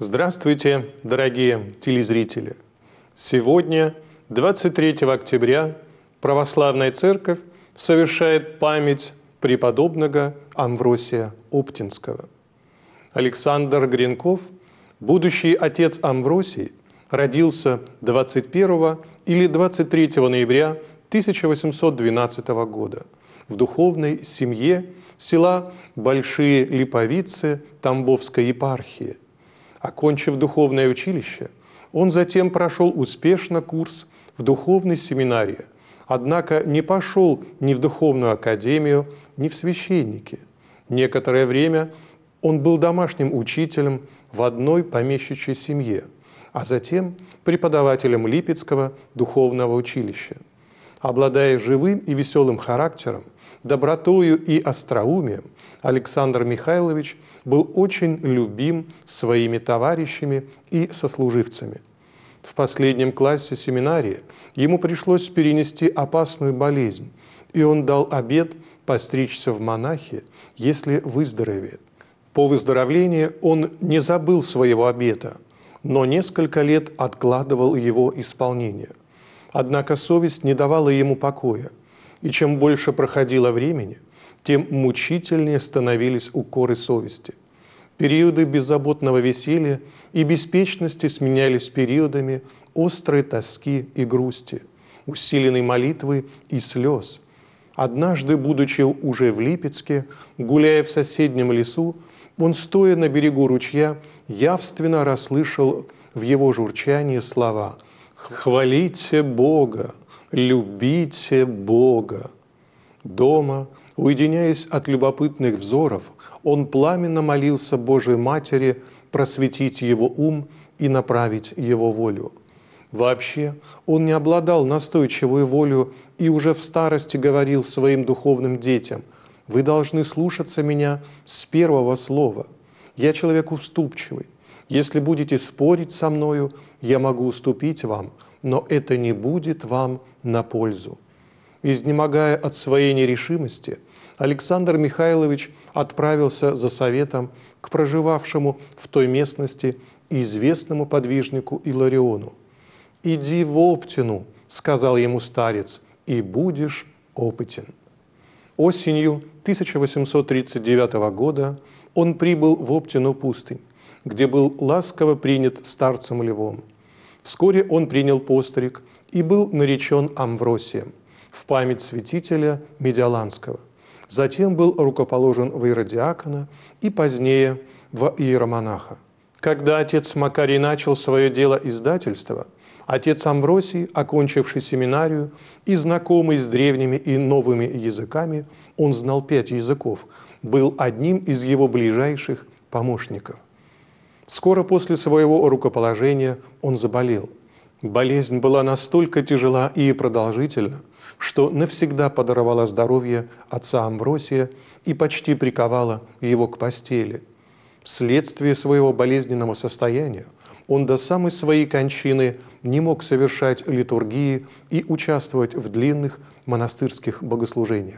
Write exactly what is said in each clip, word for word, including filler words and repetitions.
Здравствуйте, дорогие телезрители! Сегодня, двадцать третьего октября, Православная Церковь совершает память преподобного Амвросия Оптинского. Александр Гренков, будущий отец Амвросий, родился двадцать первого или двадцать третьего ноября тысяча восемьсот двенадцатого года в духовной семье села Большие Липовицы Тамбовской епархии. Окончив духовное училище, он затем прошел успешно курс в духовной семинарии, однако не пошел ни в духовную академию, ни в священники. Некоторое время он был домашним учителем в одной помещичьей семье, а затем преподавателем Липецкого духовного училища. Обладая живым и веселым характером, добротою и остроумием, Александр Михайлович был очень любим своими товарищами и сослуживцами. В последнем классе семинарии ему пришлось перенести опасную болезнь, и он дал обет постричься в монахи, если выздоровеет. По выздоровлении он не забыл своего обета, но несколько лет откладывал его исполнение. Однако совесть не давала ему покоя, и чем больше проходило времени, тем мучительнее становились укоры совести. Периоды беззаботного веселья и беспечности сменялись периодами острой тоски и грусти, усиленной молитвы и слез. Однажды, будучи уже в Липецке, гуляя в соседнем лесу, он, стоя на берегу ручья, явственно расслышал в его журчании слова «Хвалите Бога, любите Бога». Дома, уединяясь от любопытных взоров, он пламенно молился Божией Матери просветить его ум и направить его волю. Вообще, он не обладал настойчивой волей и уже в старости говорил своим духовным детям: «Вы должны слушаться меня с первого слова. Я человек уступчивый. Если будете спорить со мною, я могу уступить вам, но это не будет вам на пользу». Изнемогая от своей нерешимости, Александр Михайлович отправился за советом к проживавшему в той местности известному подвижнику Илариону. «Иди в Оптину, — сказал ему старец, — и будешь опытен». Осенью тысяча восемьсот тридцать девятого года он прибыл в Оптину пустынь, где был ласково принят старцем Львом. Вскоре он принял постриг и был наречен Амвросием в память святителя Медиаланского. Затем был рукоположен в иеродиакона и позднее в иеромонаха. Когда отец Макарий начал свое дело издательства, отец Амвросий, окончивший семинарию и знакомый с древними и новыми языками, он знал пять языков, был одним из его ближайших помощников. Скоро после своего рукоположения он заболел. Болезнь была настолько тяжела и продолжительна, что навсегда подорвала здоровье отца Амвросия и почти приковала его к постели. Вследствие своего болезненного состояния он до самой своей кончины не мог совершать литургии и участвовать в длинных монастырских богослужениях.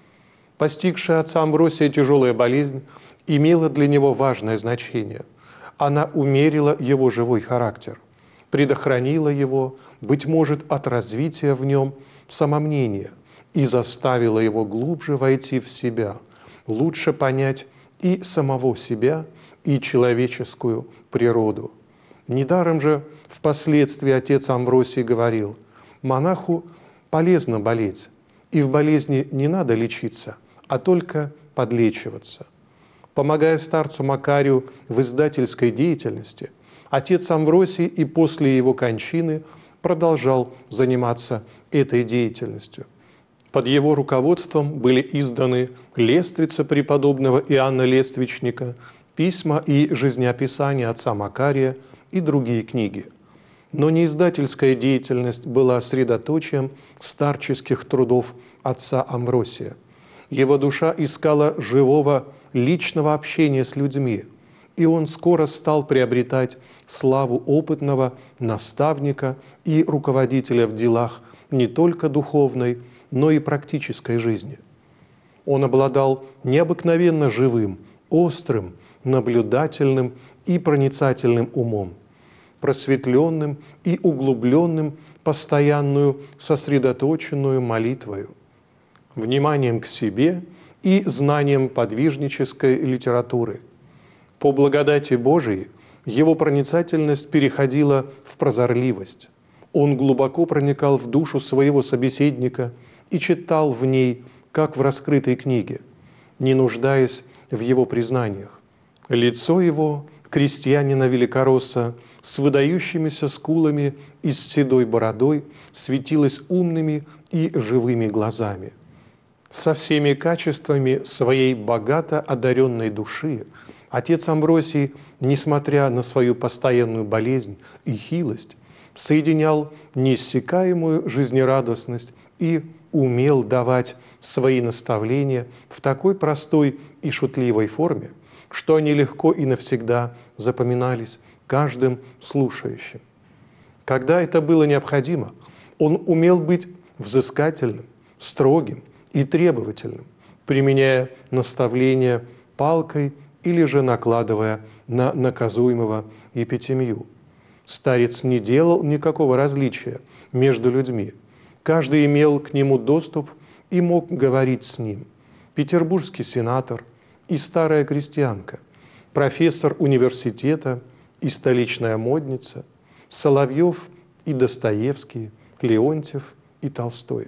Постигшая отца Амвросия тяжелая болезнь имела для него важное значение. Она умерила его живой характер, предохранила его, быть может, от развития в нем самомнения и заставила его глубже войти в себя, лучше понять и самого себя, и человеческую природу. Недаром же впоследствии отец Амвросий говорил: монаху полезно болеть, и в болезни не надо лечиться, а только подлечиваться. Помогая старцу Макарию в издательской деятельности, отец Амвросий и после его кончины продолжал заниматься этой деятельностью. Под его руководством были изданы лествица преподобного Иоанна Лествичника, письма и жизнеописания отца Макария и другие книги. Но не издательская деятельность была средоточием старческих трудов отца Амвросия. Его душа искала живого личного общения с людьми, и он скоро стал приобретать славу опытного наставника и руководителя в делах не только духовной, но и практической жизни. Он обладал необыкновенно живым, острым, наблюдательным и проницательным умом, просветленным и углубленным постоянную сосредоточенную молитвою, вниманием к себе и знанием подвижнической литературы. По благодати Божией его проницательность переходила в прозорливость. Он глубоко проникал в душу своего собеседника и читал в ней, как в раскрытой книге, не нуждаясь в его признаниях. Лицо его, крестьянина великоросса, с выдающимися скулами и с седой бородой, светилось умными и живыми глазами. Со всеми качествами своей богато одаренной души отец Амвросий, несмотря на свою постоянную болезнь и хилость, соединял неиссякаемую жизнерадостность и умел давать свои наставления в такой простой и шутливой форме, что они легко и навсегда запоминались каждым слушающим. Когда это было необходимо, он умел быть взыскательным, строгим и требовательным, применяя наставления палкой или же накладывая на наказуемого епитемию. Старец не делал никакого различия между людьми. Каждый имел к нему доступ и мог говорить с ним. Петербургский сенатор и старая крестьянка, профессор университета и столичная модница, Соловьев и Достоевский, Леонтьев и Толстой.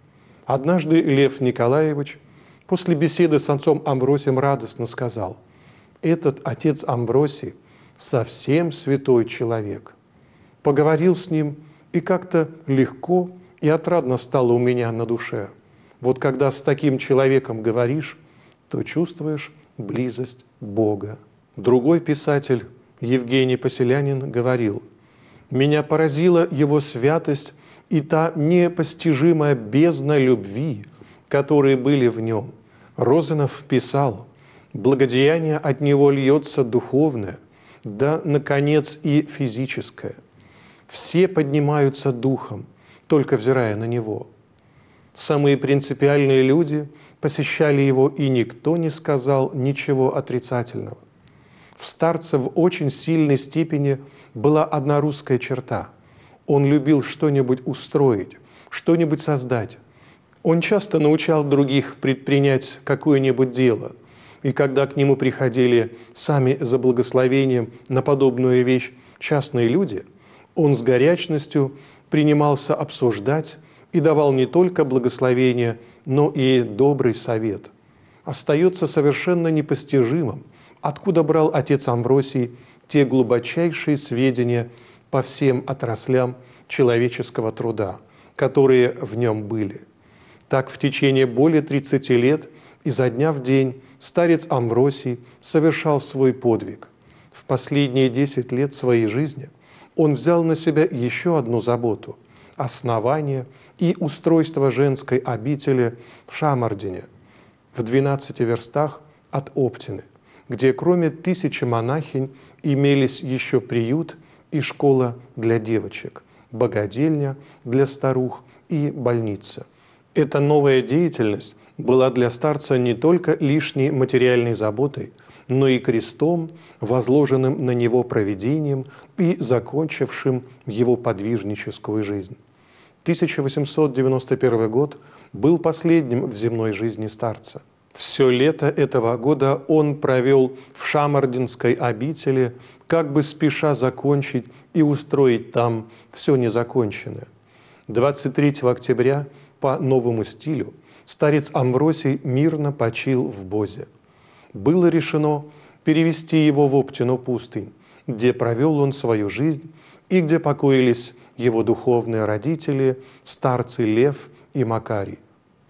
Однажды Лев Николаевич после беседы с отцом Амвросием радостно сказал: «Этот отец Амвросий совсем святой человек». Поговорил с ним, и как-то легко и отрадно стало у меня на душе. Вот когда с таким человеком говоришь, то чувствуешь близость Бога. Другой писатель, Евгений Поселянин, говорил: «Меня поразила его святость и та непостижимая бездна любви, которые были в нем». Розанов писал: «Благодеяние от него льется духовное, да, наконец, и физическое. Все поднимаются духом, только взирая на него». Самые принципиальные люди посещали его, и никто не сказал ничего отрицательного. В старце в очень сильной степени была одна русская черта. Он любил что-нибудь устроить, что-нибудь создать. Он часто научал других предпринять какое-нибудь дело, и когда к нему приходили сами за благословением на подобную вещь частные люди, он с горячностью принимался обсуждать и давал не только благословение, но и добрый совет. Остается совершенно непостижимым, откуда брал отец Амвросий те глубочайшие сведения по всем отраслям человеческого труда, которые в нем были. Так в течение более тридцати лет изо дня в день старец Амвросий совершал свой подвиг. В последние десять лет своей жизни он взял на себя еще одну заботу – основание и устройство женской обители в Шамардине, в двенадцати верстах от Оптины, где кроме тысячи монахинь имелись еще приют и школа для девочек, богадельня для старух и больница. Эта новая деятельность была для старца не только лишней материальной заботой, но и крестом, возложенным на него провидением и закончившим его подвижническую жизнь. тысяча восемьсот девяносто первый год был последним в земной жизни старца. Все лето этого года он провел в Шамардинской обители, как бы спеша закончить и устроить там все незаконченное. двадцать третьего октября по новому стилю старец Амвросий мирно почил в Бозе. Было решено перевести его в Оптину пустынь, где провел он свою жизнь и где покоились его духовные родители, старцы Лев и Макарий.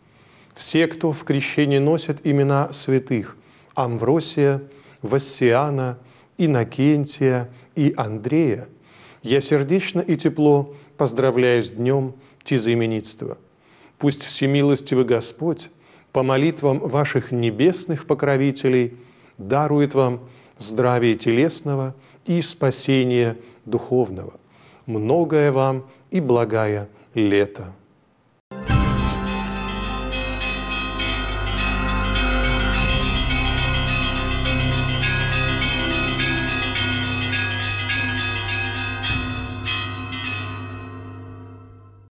Все, кто в крещении носят имена святых – Амвросия, Вассиана, Иннокентия и Андрея, я сердечно и тепло поздравляю с днем тезаименитства. Пусть всемилостивый Господь по молитвам ваших небесных покровителей дарует вам здравие телесного и спасение духовного. Многое вам и благая лето.